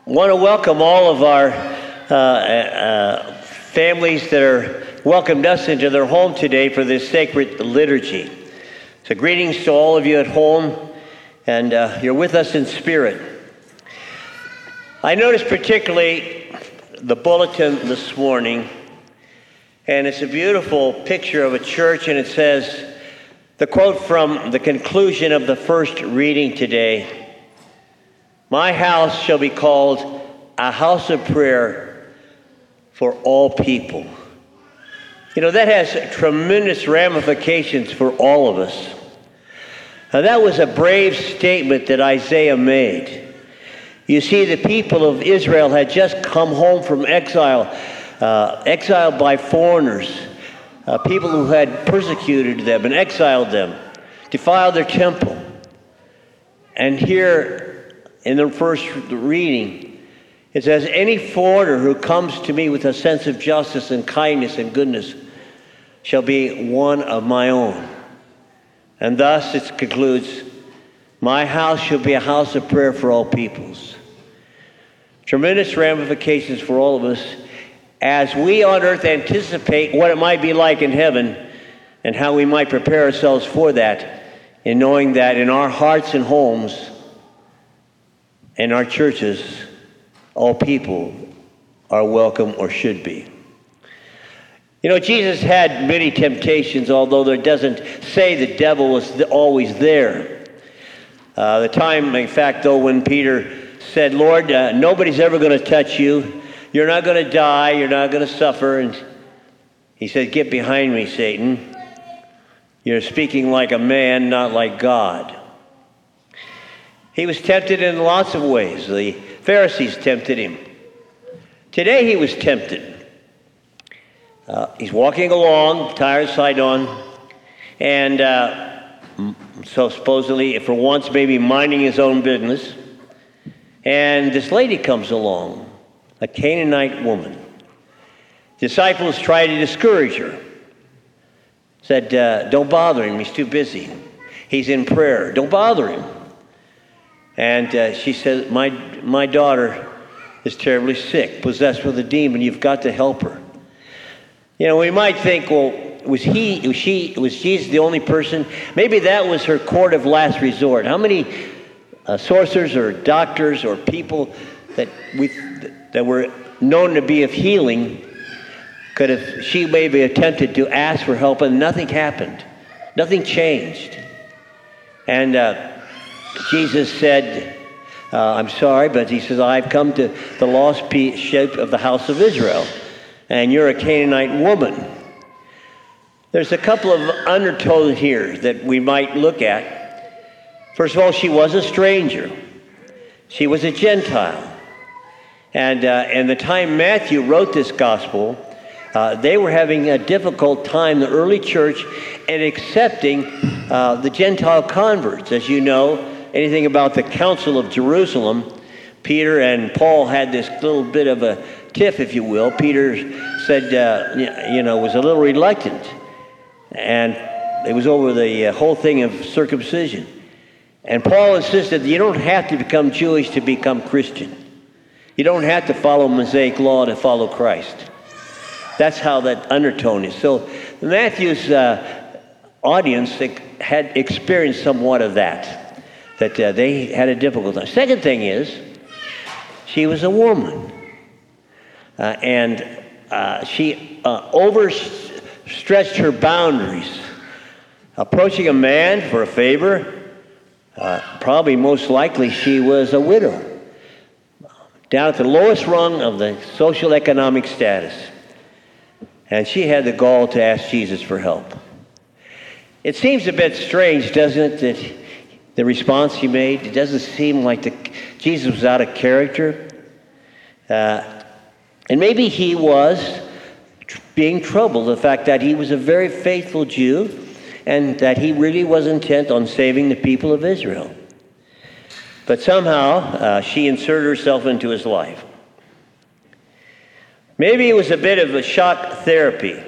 want to welcome all of our families that are welcomed us into their home today for this sacred liturgy. So greetings to all of you at home, and you're with us in spirit. I noticed particularly the bulletin this morning, and it's a beautiful picture of a church, and it says, the quote from the conclusion of the first reading today, "My house shall be called a house of prayer for all people." You know, that has tremendous ramifications for all of us. Now, that was a brave statement that Isaiah made. You see, the people of Israel had just come home from exile, exiled by foreigners, people who had persecuted them and exiled them, defiled their temple. And here in the first reading, it says, "Any foreigner who comes to me with a sense of justice and kindness and goodness shall be one of my own." And thus it concludes, "My house shall be a house of prayer for all peoples." Tremendous ramifications for all of us as we on earth anticipate what it might be like in heaven and how we might prepare ourselves for that, in knowing that in our hearts and homes and our churches, all people are welcome or should be. You know, Jesus had many temptations, although there doesn't say the devil was always there. The time, in fact, though, when Peter said, "Lord, nobody's ever going to touch you. You're not going to die. You're not going to suffer." And he said, "Get behind me, Satan. You're speaking like a man, not like God." He was tempted in lots of ways. The Pharisees tempted him. Today he was tempted. He's walking along, Tyre and Sidon, and so supposedly, for once, maybe minding his own business. And this lady comes along, a Canaanite woman. Disciples try to discourage her. Said, "Don't bother him, he's too busy. He's in prayer. Don't bother him." And she said, my daughter is terribly sick, possessed with a demon. You've got to help her." You know, we might think, well, was Jesus the only person? Maybe that was her court of last resort. How many sorcerers or doctors or people that were known to be of healing could have, she maybe attempted to ask for help, and nothing happened. Nothing changed. And Jesus said, "I'm sorry," but he says, "I've come to the lost sheep of the house of Israel, and you're a Canaanite woman." There's a couple of undertones here that we might look at. First of all, she was a stranger. She was a Gentile. And in the time Matthew wrote this gospel, they were having a difficult time, the early church, in accepting the Gentile converts. As you know, anything about the Council of Jerusalem, Peter and Paul had this little bit of a tiff, if you will. Peter said, was a little reluctant. And it was over the whole thing of circumcision. And Paul insisted that you don't have to become Jewish to become Christian. You don't have to follow Mosaic law to follow Christ. That's how that undertone is. So Matthew's audience had experienced somewhat of that they had a difficult time. Second thing is, she was a woman. And she overstretched her boundaries, approaching a man for a favor. Probably most likely she was a widow, down at the lowest rung of the social economic status. And she had the gall to ask Jesus for help. It seems a bit strange, doesn't it, that the response he made, it doesn't seem like Jesus was out of character. And maybe he was being troubled, the fact that he was a very faithful Jew and that he really was intent on saving the people of Israel. But somehow she inserted herself into his life. Maybe it was a bit of a shock therapy.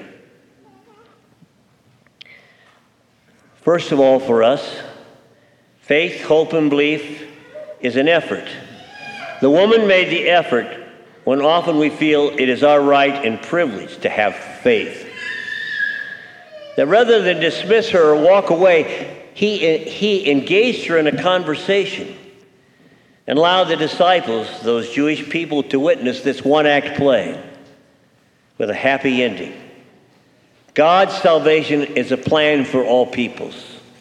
First of all, for us, faith, hope, and belief is an effort. The woman made the effort when often we feel it is our right and privilege to have faith. That rather than dismiss her or walk away, he engaged her in a conversation and allowed the disciples, those Jewish people, to witness this one-act play with a happy ending. God's salvation is a plan for all peoples.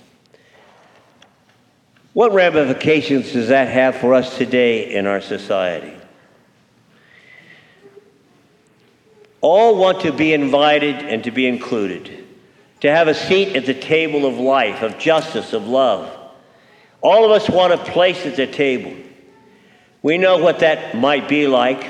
What ramifications does that have for us today in our society? All want to be invited and to be included, to have a seat at the table of life, of justice, of love. All of us want a place at the table. We know what that might be like.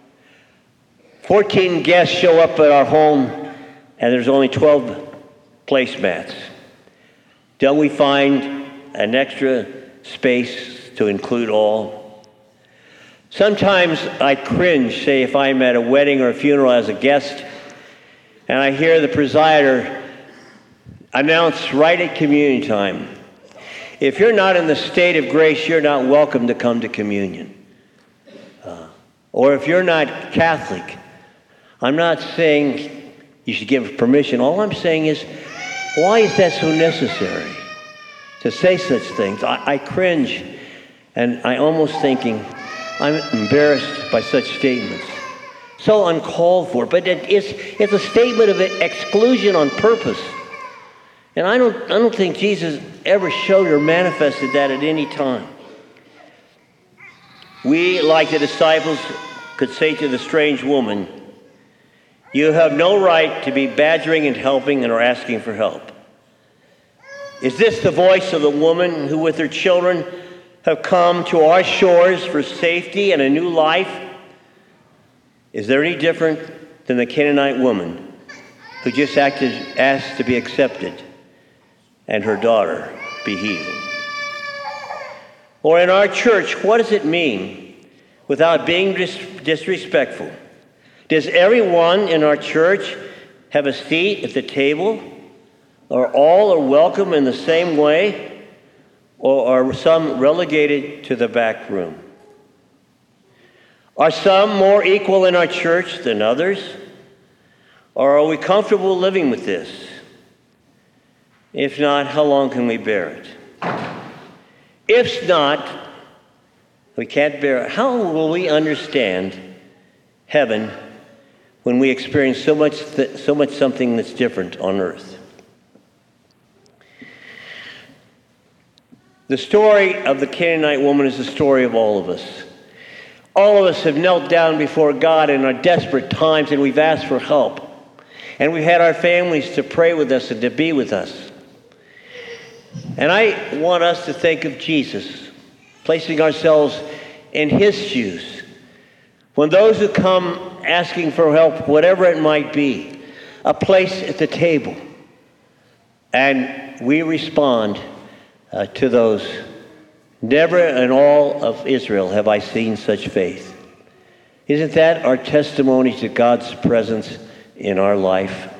14 guests show up at our home, and there's only 12 placemats. Don't we find an extra space to include all? Sometimes I cringe, say, if I'm at a wedding or a funeral as a guest, and I hear the presider announce right at communion time, if you're not in the state of grace, you're not welcome to come to communion. Or if you're not Catholic, I'm not saying you should give permission. All I'm saying is, why is that so necessary to say such things? I cringe, and I almost thinking, I'm embarrassed by such statements. So uncalled for, but it's a statement of exclusion on purpose. And I don't think Jesus ever showed or manifested that at any time. We, like the disciples, could say to the strange woman, you have no right to be badgering and helping and or asking for help. Is this the voice of the woman who with her children have come to our shores for safety and a new life? Is there any different than the Canaanite woman who just asked to be accepted and her daughter be healed? Or in our church, what does it mean, without being disrespectful? Does everyone in our church have a seat at the table? Or all are welcome in the same way? Or are some relegated to the back room? Are some more equal in our church than others? Or are we comfortable living with this? If not, how long can we bear it? If not, we can't bear it. How will we understand heaven when we experience so much something that's different on earth? The story of the Canaanite woman is the story of all of us. All of us have knelt down before God in our desperate times, and we've asked for help. And we've had our families to pray with us and to be with us. And I want us to think of Jesus, placing ourselves in his shoes. When those who come asking for help, whatever it might be, a place at the table, and we respond to those, never in all of Israel have I seen such faith. Isn't that our testimony to God's presence in our life?